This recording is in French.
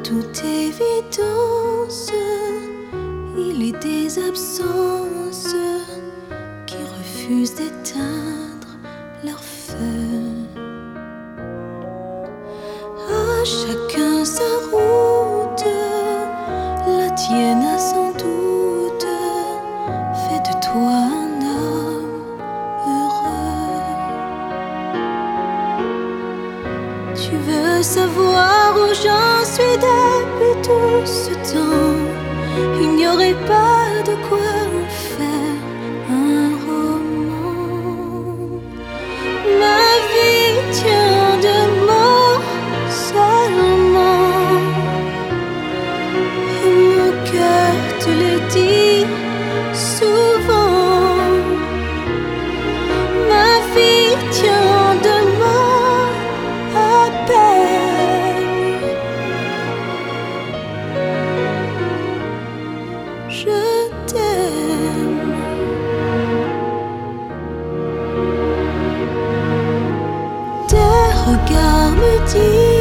toute évidence, il est des absences qui refusent d'éteindre leur feu. À chacun sa route, la tienne a sans doute fait de toi un homme heureux. Tu veux savoir où j'en suis depuis tout ce temps? Il n'y aurait pas de quoi faire un roman. Ma vie tient de mots seulement, et mon cœur te le dit souvent. Ma vie tient de mots à peine. Je t'aime. Tes regards me disent